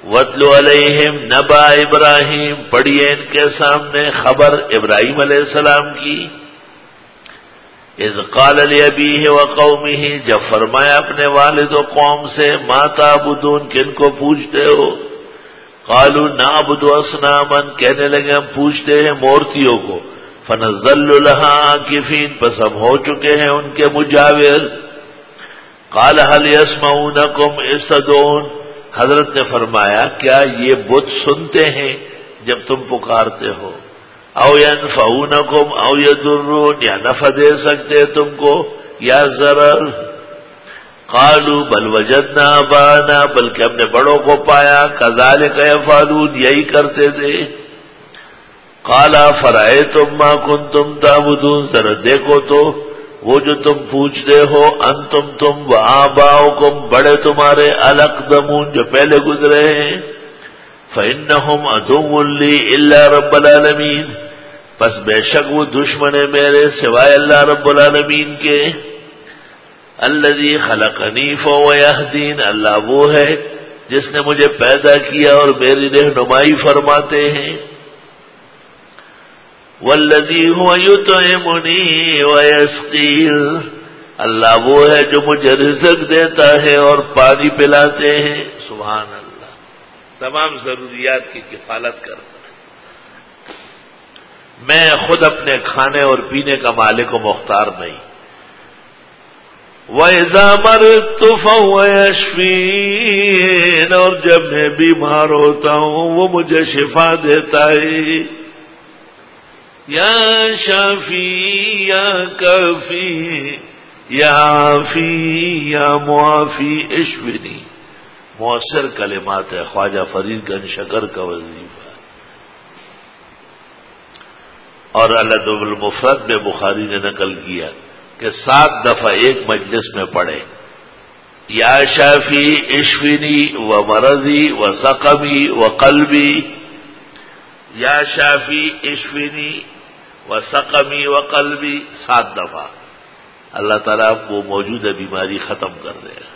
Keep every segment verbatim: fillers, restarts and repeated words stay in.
وَاتْلُ عَلَيْهِمْ نَبَأَ ابراہیم، پڑھیے ان کے سامنے خبر ابراہیم علیہ السلام کی. اذ قال لأبیہ وقومہ، جب فرمایا اپنے والد و قوم سے، ما تعبدون، کن کو پوجتے ہو؟ قالوا نعبد اصناما، کہنے لگے ہم پوجتے ہیں مورتیوں کو. فنظل لها عاکفین، پس ہم ہو چکے ہیں ان کے مجاور. قال هل يسمعونكم اذ تدعون، حضرت نے فرمایا کیا یہ بت سنتے ہیں جب تم پکارتے ہو؟ او ينفعونكم او يضرون، یا نفع دے سکتے تم کو یا ضرر. قالوا بل وجدنا آباءنا، بلکہ ہم نے بڑوں کو پایا، كذلك يفعلون، یہی کرتے تھے. قال فرأيتم ما كنتم تعبدون، ذرا دیکھو تو وہ جو تم پوچھتے ہو، انتم تم و آباؤکم، بڑے تمہارے، الاقدمون، جو پہلے گزرے ہیں. فإنهم عدو لي الا رب العالمین، پس بے شک وہ دشمن ہے میرے سوائے اللہ رب العالمین کے. الذي خلقنی فهو يهدين، اللہ وہ ہے جس نے مجھے پیدا کیا اور میری رہنمائی فرماتے ہیں. والذی هو یطعمنی ویسقین، اللہ وہ ہے جو مجھے رزق دیتا ہے اور پانی پلاتے ہیں. سبحان اللہ، تمام ضروریات کی کفالت کرتا ہے. میں خود اپنے کھانے اور پینے کا مالک و مختار نہیں. وَإِذَا مَرِضْتُ فَهُوَ يَشْفِينِ، اور جب میں بیمار ہوتا ہوں وہ مجھے شفا دیتا ہے. یا شافی یا کافی یا عافی یا معافی اشفنی، مؤثر کلمات ہے، خواجہ فرید گنج شکر کا وظیفہ. اور الادب المفرد میں بخاری نے نقل کیا کہ سات دفعہ ایک مجلس میں پڑھے، یا شافی اشفنی و مرضی و سقمی و قلبی، یا شافی اشفنی و سقمی و قلبی، سات دفعہ. اللہ تعالیٰ آپ کو موجودہ بیماری ختم کر دے گا.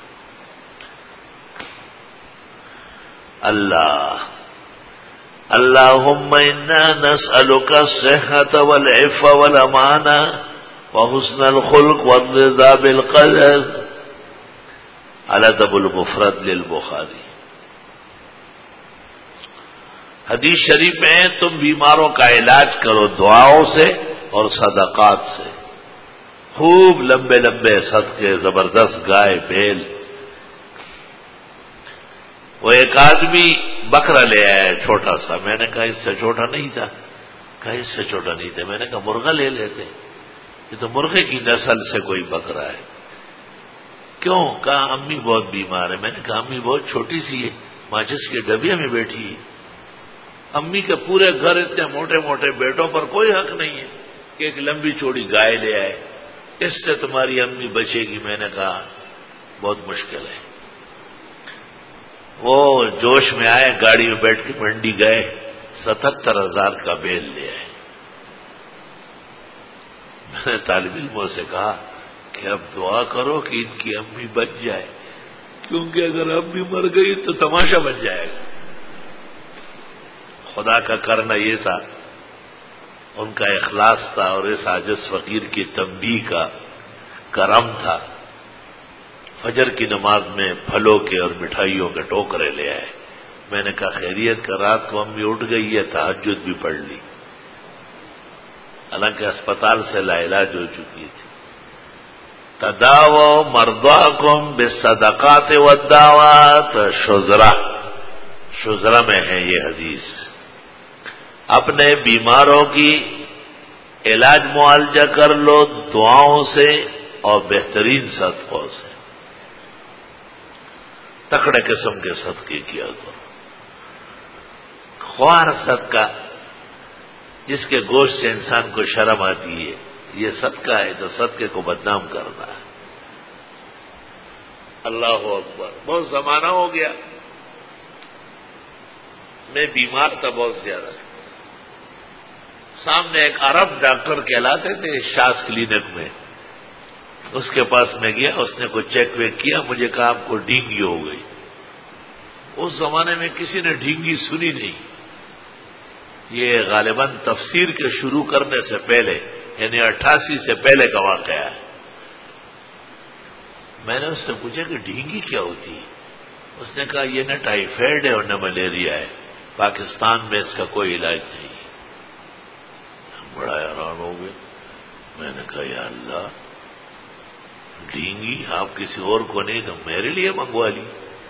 اللہ اللہم انا نسألک الصحة والعفة والامانة وحسن الخلق والرضا بالقدر. الادب المفرد للبخاری. حدیث شریف میں تم بیماروں کا علاج کرو دعاؤں سے اور صدقات سے. خوب لمبے لمبے صدقے، زبردست گائے بیل. وہ ایک آدمی بکرا لے آیا چھوٹا سا، میں نے کہا اس سے چھوٹا نہیں تھا، کہا اس سے چھوٹا نہیں تھا. میں نے کہا مرغا لے لیتے، یہ تو مرغے کی نسل سے کوئی بکرا ہے. کیوں؟ کہا امی بہت بیمار ہے. میں نے کہا امی بہت چھوٹی سی ہے، ماچس کے ڈبے میں بیٹھی ہے. امی کے پورے گھر اتنے موٹے موٹے بیٹوں پر کوئی حق نہیں ہے کہ ایک لمبی چوڑی گائے لے آئے، اس سے تمہاری امی بچے گی. میں نے کہا بہت مشکل ہے. وہ جوش میں آئے، گاڑی میں بیٹھ کے منڈی گئے، ستہتر ہزار کا بیل لے آئے. میں نے طالب علموں سے کہا کہ اب دعا کرو کہ ان کی امی بچ جائے، کیونکہ اگر امی مر گئی تو تماشا بن جائے گا. خدا کا کرنا یہ تھا، ان کا اخلاص تھا اور اس عاجز فقیر کی تنبیہ کا کرم تھا. فجر کی نماز میں پھلوں کے اور مٹھائیوں کے ٹوکرے لے آئے. میں نے کہا خیریت کا، رات کو امی اٹھ گئی ہے، تہجد بھی پڑھ لی، حالانکہ اسپتال سے لا علاج ہو چکی تھی. تداووا مرضاکم بالصدقات والدعوات. شزرہ شزرہ میں ہے یہ حدیث. اپنے بیماروں کی علاج معالجہ کر لو دعاؤں سے اور بہترین صدقوں سے. تکڑے قسم کے صدقے کیا کرو. خوار صدقہ جس کے گوشت سے انسان کو شرم آتی ہے، یہ صدقہ ہے تو صدقے کو بدنام کرنا ہے. اللہ اکبر. بہت زمانہ ہو گیا، میں بیمار تھا بہت زیادہ. سامنے ایک عرب ڈاکٹر کہلاتے تھے شاس کلینک میں، اس کے پاس میں گیا، اس نے کوئی چیک ویک کیا، مجھے کہا آپ کو ڈینگی ہو گئی. اس زمانے میں کسی نے ڈھینگی سنی نہیں. یہ غالباً تفسیر کے شروع کرنے سے پہلے یعنی اٹھاسی سے پہلے کا واقعہ ہے. میں نے اس سے پوچھا کہ ڈھینگی کیا ہوتی ہے؟ اس نے کہا یہ نہ ٹائیفائڈ ہے اور نہ ملیریا ہے، پاکستان میں اس کا کوئی علاج نہیں. بڑا حیران ہو گیا. میں نے کہا یا اللہ، ڈھینگی آپ کسی اور کو نہیں تو میرے لیے منگوا لی.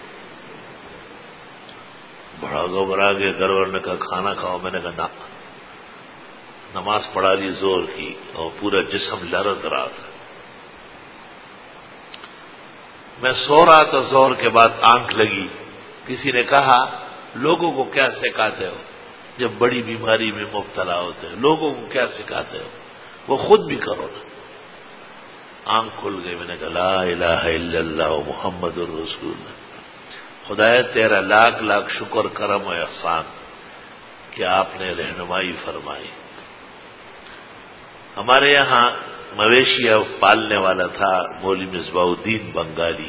بڑا گھبرا گیا. گھر والوں نے کہا کھانا کھاؤ. میں نے کہا نہ. نماز پڑھا لی زور کی اور پورا جسم لرز رہا تھا. میں سو رہا تھا، زور کے بعد آنکھ لگی. کسی نے کہا لوگوں کو کیا سکھاتے ہو جب بڑی بیماری میں مبتلا ہوتے ہیں؟ لوگوں کو کیا سکھاتے ہو؟ وہ خود بھی کرو نا. آنکھ کھل گئی. میں نے کہا لا الہ الا اللہ محمد الرسول اللہ. خدایا تیرا لاکھ لاکھ شکر کرم و احسان کہ آپ نے رہنمائی فرمائی. ہمارے یہاں مویشی پالنے والا تھا مولوی مصباح الدین بنگالی.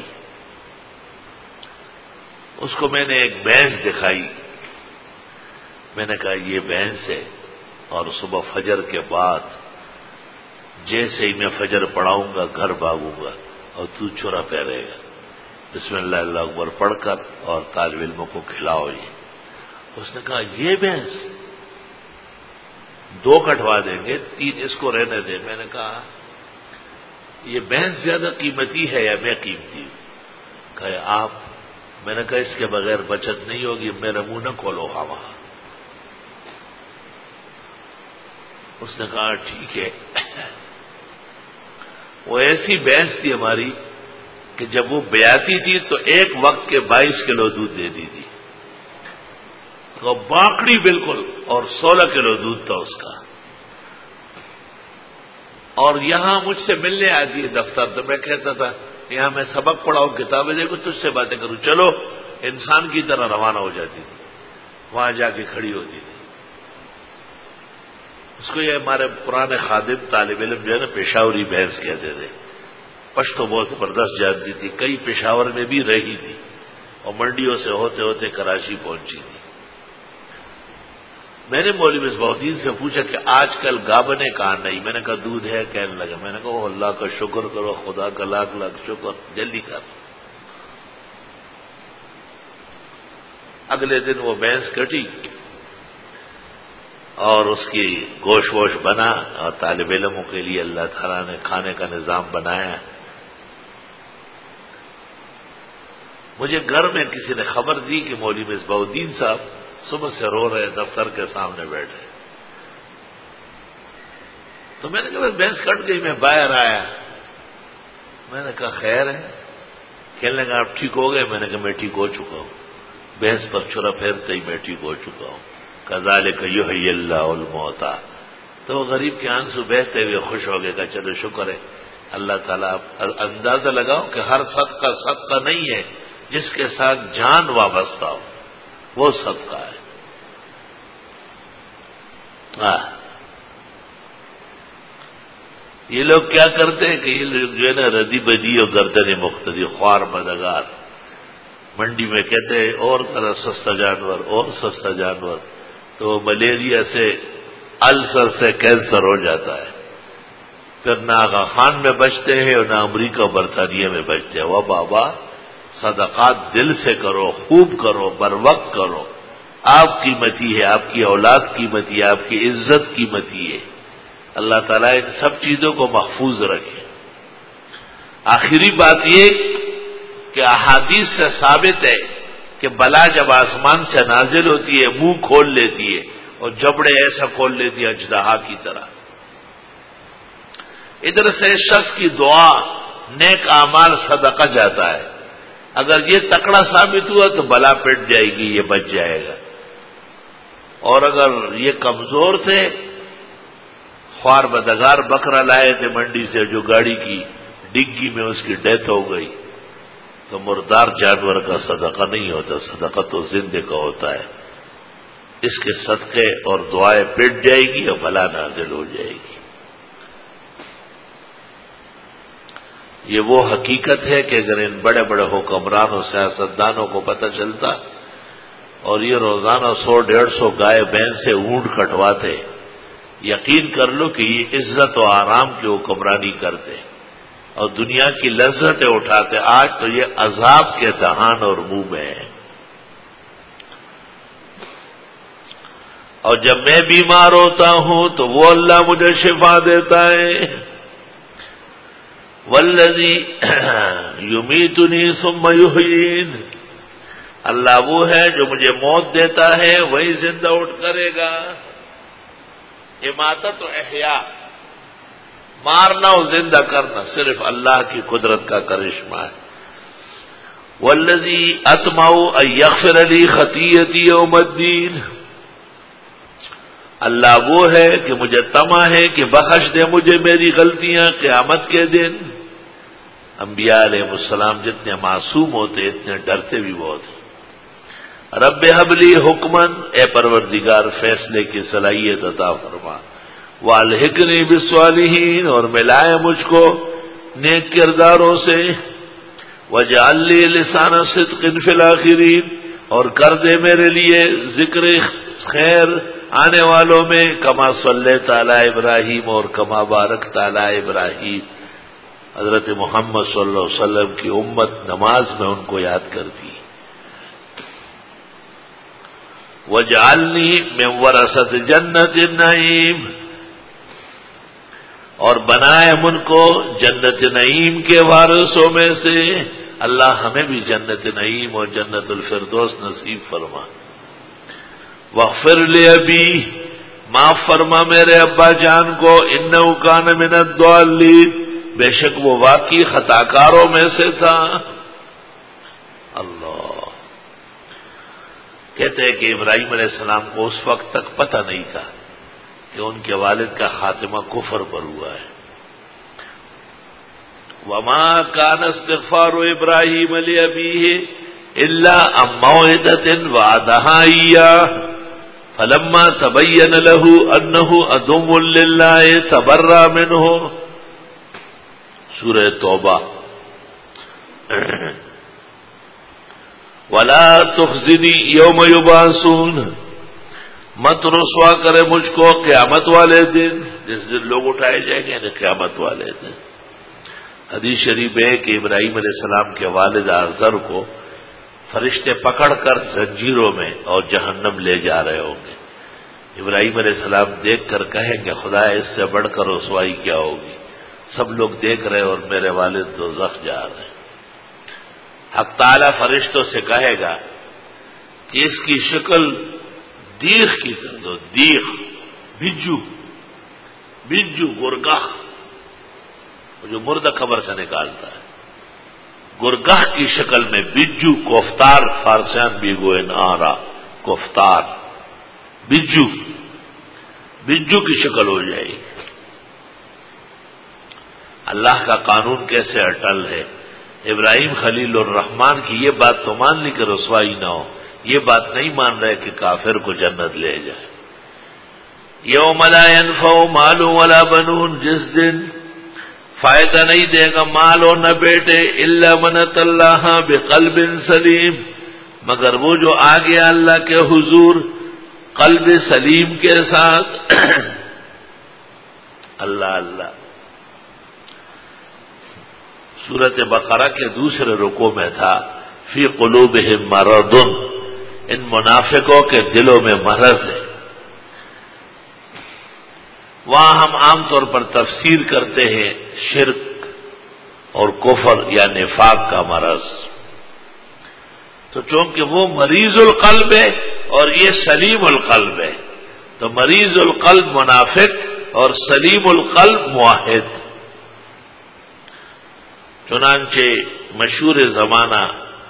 اس کو میں نے ایک بھینس دکھائی. میں نے کہا یہ بھینس ہے اور صبح فجر کے بعد جیسے ہی میں فجر پڑھاؤں گا گھر بھاگوں گا اور تو چورا پہرے گا. بسم اللہ اللہ اکبر پڑھ کر اور طالب علموں کو کھلاؤ. یہ اس نے کہا یہ بھینس دو کٹوا دیں گے، تین اس کو رہنے دیں. میں نے کہا یہ بھینس زیادہ قیمتی ہے یا میں قیمتی ہوں؟ کہ آپ. میں نے کہا اس کے بغیر بچت نہیں ہوگی. میرا منہ نہ کھولو. ہاں وہاں. اس نے کہا ٹھیک ہے. وہ ایسی بھینس تھی ہماری کہ جب وہ بیاتی تھی تو ایک وقت کے بائیس کلو دودھ دیتی تھی. تو باکڑی بالکل، اور سولہ کلو دودھ تھا اس کا. اور یہاں مجھ سے ملنے آتی ہے دفتر تو میں کہتا تھا یہاں میں سبق پڑھاؤں، کتابیں دیکھوں، تجھ سے باتیں کروں. چلو انسان کی طرح روانہ ہو جاتی تھی. وہاں جا کے کھڑی ہوتی تھی. اس کو یہ ہمارے پرانے خادم طالب علم جو ہے نا پشاوری بھینس کہتے تھے. پشتو بہت زبردست جانتی تھی. کئی پشاور میں بھی رہی تھی اور منڈیوں سے ہوتے ہوتے کراچی پہنچی تھی. میں نے مولوی مصباح الدین سے پوچھا کہ آج کل گابنے کہاں نہیں؟ میں نے کہا دودھ ہے. کہنے لگا. میں نے کہا اللہ کا شکر کرو، خدا کا لاکھ لاکھ شکر، جلدی کر. اگلے دن وہ بھینس کٹی اور اس کی گوشت ووش بنا اور طالب علموں کے لیے اللہ تعالیٰ نے کھانے کا نظام بنایا. مجھے گھر میں کسی نے خبر دی کہ مولوی مصباح الدین صاحب صبح سے رو رہے دفتر کے سامنے بیٹھے. تو میں نے کہا بھینس کٹ گئی. میں باہر آیا. میں نے کہا خیر ہے؟ کہنے لگا آپ ٹھیک ہو گئے؟ میں نے کہا میں ٹھیک ہو چکا ہوں. بھینس پر چھرا پھیرتے ہی میں ٹھیک ہو چکا ہوں. کذالک یحیی اللہ الموتى. تو غریب کے آنسو بہتے ہوئے خوش ہو گئے. کہا چلو شکر ہے اللہ تعالیٰ. اندازہ لگاؤ کہ ہر صدقہ صدقہ نہیں ہے، جس کے ساتھ جان وابستہ ہو وہ صدقہ ہے. آہ. یہ لوگ کیا کرتے ہیں کہ یہ لوگ جو ہے نا ردی بدی اور گردن مقتدی خوار مددگار منڈی میں کہتے ہیں اور طرح سستا جانور اور سستا جانور. تو ملیریا سے، السر سے کینسر ہو جاتا ہے. پھر نہ آغا خان میں بچتے ہیں اور نہ امریکہ اور برطانیہ میں بچتے ہیں. وہ بابا صدقات دل سے کرو، خوب کرو، بر وقت کرو. آپ قیمتی ہے، آپ کی اولاد قیمتی ہے، آپ کی عزت قیمتی ہے. اللہ تعالیٰ ان سب چیزوں کو محفوظ رکھے. آخری بات یہ کہ احادیث سے ثابت ہے کہ بلا جب آسمان سے نازل ہوتی ہے منہ کھول لیتی ہے اور جبڑے ایسا کھول لیتی ہے اژدہا کی طرح. ادھر سے شخص کی دعا، نیک اعمال، صدقہ جاتا ہے. اگر یہ تکڑا ثابت ہوا تو بلا پٹ جائے گی، یہ بچ جائے گا. اور اگر یہ کمزور تھے، خوار بدگار بکرا لائے تھے منڈی سے جو گاڑی کی ڈگی میں اس کی ڈیتھ ہو گئی، تو مردار جانور کا صدقہ نہیں ہوتا، صدقہ تو زندے کا ہوتا ہے. اس کے صدقے اور دعائیں پٹ جائے گی اور بلا نازل ہو جائے گی. یہ وہ حقیقت ہے کہ اگر ان بڑے بڑے حکمرانوں سیاستدانوں کو پتہ چلتا اور یہ روزانہ سو ڈیڑھ سو گائے بھینس سے اونٹ کٹواتے، یقین کر لو کہ یہ عزت و آرام کی حکمرانی کرتے اور دنیا کی لذتیں اٹھاتے. آج تو یہ عذاب کے دہان اور منہ میں ہے. اور جب میں بیمار ہوتا ہوں تو وہ اللہ مجھے شفا دیتا ہے. والذی یمیتنی ثم یحیین، اللہ وہ ہے جو مجھے موت دیتا ہے وہی زندہ اٹھ کرے گا. اماتت و احیاء، مارنا اور زندہ کرنا صرف اللہ کی قدرت کا کرشمہ ہے. والذی اطمع ان یغفر لی خطیئتی یوم الدین، اللہ وہ ہے کہ مجھے طمع ہے کہ بخش دے مجھے میری غلطیاں قیامت کے دن. انبیاء علیہ السلام جتنے معصوم ہوتے اتنے ڈرتے بھی بہت ہیں. رب حب لی حکمن، اے پروردگار فیصلے کی صلاحیت عطا فرما. والحقنی بالصالحین، اور ملائے مجھ کو نیک کرداروں سے. وجعل لی لسان صدق فی الاخرین، اور کر دے میرے لیے ذکر خیر آنے والوں میں. کما صلی تعالی ابراہیم اور کما بارک تعالی ابراہیم، حضرت محمد صلی اللہ علیہ وسلم کی امت نماز میں ان کو یاد کرتی. وجعلنی من ورثۃ جنت النعیم، اور بنائے من کو جنت نعیم کے وارثوں میں سے. اللہ ہمیں بھی جنت نعیم اور جنت الفردوس نصیب فرما. واغفر لی ابی، معاف فرما میرے ابا جان کو. انہ کان من الضالین، بے شک وہ واقعی خطا کاروں میں سے تھا. اللہ کہتے ہیں کہ ابراہیم علیہ السلام کو اس وقت تک پتہ نہیں تھا کہ ان کے والد کا خاتمہ کفر پر ہوا ہے. وما کان استغفار ابراہیم لابیہ الا عن موعدۃ وعدہا ایاہ فلما تبین له انه عدو للہ تبرأ منہ. سورہ توبہ. ولا تخزنی یوم یبعثون، مت رسوا کرے مجھ کو قیامت والے دن، جس دن لوگ اٹھائے جائیں گے یعنی قیامت والے دن. حدیث شریف ہے کہ ابراہیم علیہ السلام کے والد آزر کو فرشتے پکڑ کر زنجیروں میں اور جہنم لے جا رہے ہوں گے. ابراہیم علیہ السلام دیکھ کر کہیں گے خدا اس سے بڑھ کر رسوائی کیا ہوگی، سب لوگ دیکھ رہے اور میرے والد دوزخ جا رہے ہیں. حق تعالی فرشتوں سے کہے گا کہ اس کی شکل دیخ کی کر دو. دیخ بجو، بجو گرگہ جو مردہ قبر سے نکالتا ہے، گرگہ کی شکل میں بجو کوفتار، فارسیان بھی گوئے نارا کوفتار، بجو بجو کی شکل ہو جائے گی. اللہ کا قانون کیسے اٹل ہے. ابراہیم خلیل الرحمان کی یہ بات تو مان لی کہ رسوائی نہ ہو، یہ بات نہیں مان رہے کہ کافر کو جنت لے جائے. یوم لا ينفع مال ولا بنون، جس دن فائدہ نہیں دے گا مال اور نہ بیٹے، الا من اتى الله بقلب سلیم، مگر وہ جو آ گیا اللہ کے حضور قلب سلیم کے ساتھ. اللہ اللہ. سورۃ بقرہ کے دوسرے رکوع میں تھا فی قلوبہم مرض، ان منافقوں کے دلوں میں مرض ہے. وہاں ہم عام طور پر تفسیر کرتے ہیں شرک اور کفر یا نفاق کا مرض. تو چونکہ وہ مریض القلب ہے اور یہ سلیم القلب ہے، تو مریض القلب منافق اور سلیم القلب موحد. چنانچہ مشہور زمانہ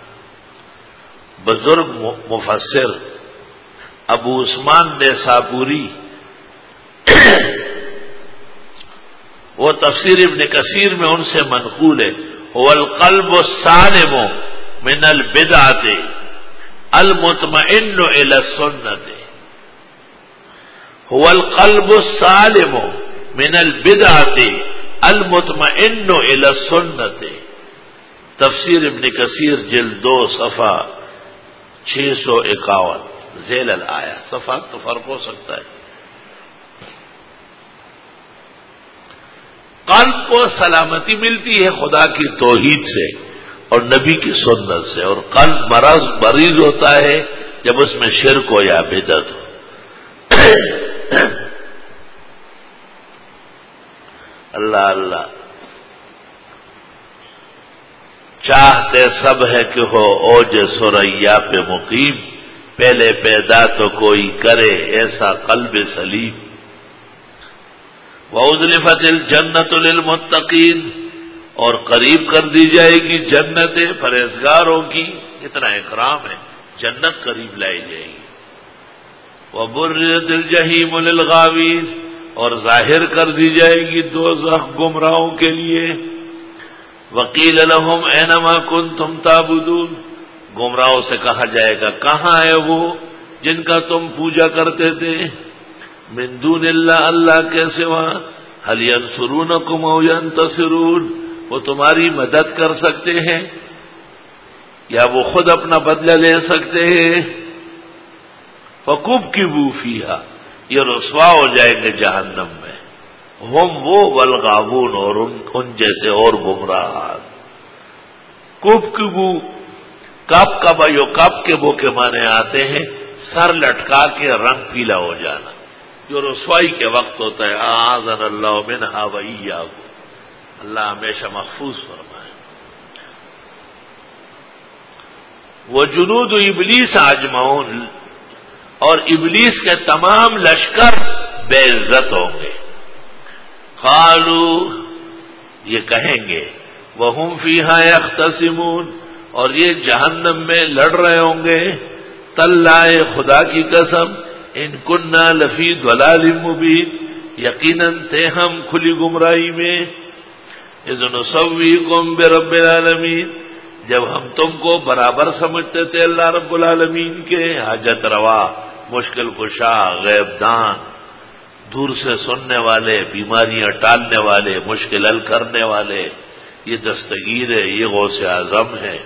بزرگ مفسر ابو عثمان نیسابوری، وہ تفسیر ابن کثیر میں ان سے منقول ہے، هو القلب السالم من البدعۃ المطمئن الى السنۃ. هو القلب السالم من البدعۃ المطمئن الى السنۃ. تفسیر ابن کثیر جلد دو صفحہ چھ سو اکاون ذیل الآیا، صفحہ تو فرق ہو سکتا ہے۔ قلب کو سلامتی ملتی ہے خدا کی توحید سے اور نبی کی سنت سے، اور قلب مرض مریض ہوتا ہے جب اس میں شرک ہو یا بدعت ہو۔ اللہ اللہ، چاہتے سب ہے کہ ہو اوج سریا پہ مقیم، پہلے پیدا تو کوئی کرے ایسا قلب سلیم۔ وَأُزْلِفَتِ الْجَنَّةُ لِلْمُتَّقِينَ، اور قریب کر دی جائے گی جنت پرہیزگاروں کی، اتنا اکرام ہے، جنت قریب لائی جائے گی۔ وَبُرِّزَتِ الْجَحِيمُ لِلْغَاوِينَ، اور ظاہر کر دی جائے گی دوزخ گمراہوں کے لیے۔ وَقِيلَ لَهُمْ أَيْنَ مَا كُنتُمْ تَعْبُدُونَ، گمراہوں سے کہا جائے گا کہاں ہے وہ جن کا تم پوجا کرتے تھے؟ من دون اللہ، اللہ کے سوا، هل ينصرونكم او ينتصرون، وہ تمہاری مدد کر سکتے ہیں یا وہ خود اپنا بدلہ لے سکتے ہیں؟ فَكُبْكِبُوا فِيهَا، یہ رسوا ہو جائیں گے جہنم میں، ہم وہ والغاوون، اور ان, ان جیسے اور گمراہ۔ کُبْكِبُوا، کب کب یو کب کے بو کے معنی آتے ہیں سر لٹکا کے رنگ پیلا ہو جانا، جو رسوائی کے وقت ہوتا ہے۔ اعاذنا اللہ منہا وإیاکم، اللہ ہمیشہ محفوظ فرمائے۔ وجنود ابلیس اجمعون، اور ابلیس کے تمام لشکر بے عزت ہوں گے۔ قالوا، یہ کہیں گے، وہم فیہا یختصمون، اور یہ جہنم میں لڑ رہے ہوں گے، تاللہ خدا کی قسم، ان کننا لفی ضلال مبین، یقیناً تھے ہم کھلی گمراہی میں، اذ نسویکم برب العالمین، جب ہم تم کو برابر سمجھتے تھے اللہ رب العالمین کے، حاجت روا، مشکل کشا، غیب دان، دور سے سننے والے، بیماریاں ٹالنے والے، مشکل حل کرنے والے، یہ دستگیر ہے، یہ غوث اعظم ہے۔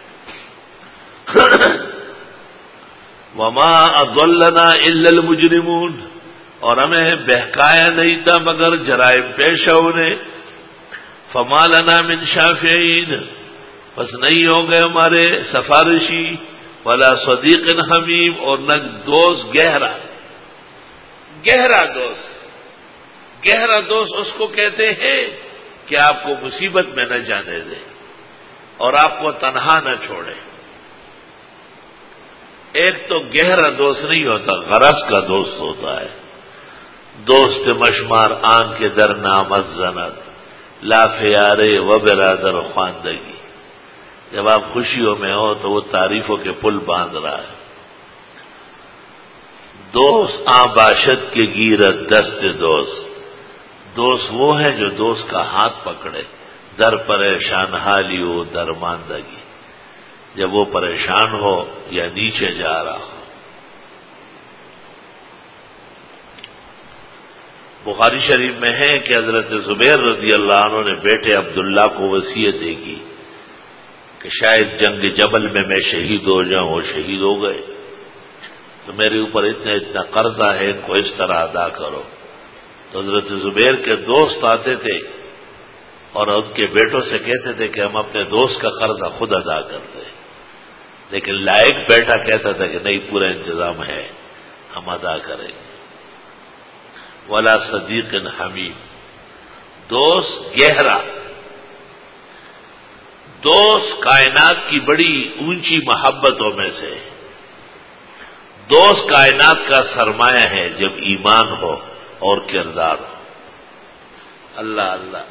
وما اضلنا الا المجرمون، اور ہمیں بہکایا نہیں تھا مگر جرائم پیشوں نے۔ فما لنا من شافعین، بس نہیں ہو گئے ہمارے سفارشی، ولا صدیق حمیم، اور نہ دوست گہرا۔ گہرا دوست، گہرا دوست اس کو کہتے ہیں کہ آپ کو مصیبت میں نہ جانے دے اور آپ کو تنہا نہ چھوڑے۔ ایک تو گہرا دوست نہیں ہوتا، غرض کا دوست ہوتا ہے۔ دوست مشمار آن کے در نامت زند، لا فیارے و برادر خواندگی، جب آپ خوشیوں میں ہو تو وہ تعریفوں کے پل باندھ رہا ہے۔ دوست آ باشد کے گیرت دست دوست، دوست وہ ہے جو دوست کا ہاتھ پکڑے، در پریشان حالی ہو درماندگی، جب وہ پریشان ہو یا نیچے جا رہا ہو۔ بخاری شریف میں ہے کہ حضرت زبیر رضی اللہ عنہ نے بیٹے عبداللہ کو وصیت دی کی کہ شاید جنگ جبل میں میں شہید ہو جاؤں، وہ شہید ہو گئے تو میرے اوپر اتنا اتنا قرضہ ہے، ان کو اس طرح ادا کرو۔ تو حضرت زبیر کے دوست آتے تھے اور ان کے بیٹوں سے کہتے تھے کہ ہم اپنے دوست کا قرضہ خود ادا کرتے، لیکن لائق بیٹا کہتا تھا کہ نہیں، پورا انتظام ہے، ہم ادا کریں گے۔ ولا صدیق حمیم، دوست گہرا، دوست کائنات کی بڑی اونچی محبتوں میں سے، دوست کائنات کا سرمایہ ہے جب ایمان ہو اور کردار ہو۔ اللہ اللہ،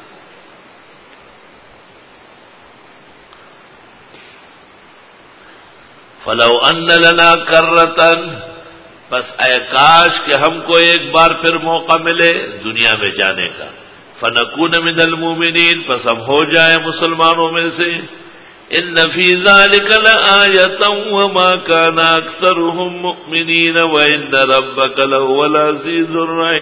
فلو ان لنا کرتن، بس اے کاش کہ ہم کو ایک بار پھر موقع ملے دنیا میں جانے کا، فنکون من المؤمنین، پس ہم ہو جائیں مسلمانوں میں سے۔ ان فی ذلک لآیۃ وما کان اکثرهم مؤمنین وان ربک لہو العزیز الرحیم۔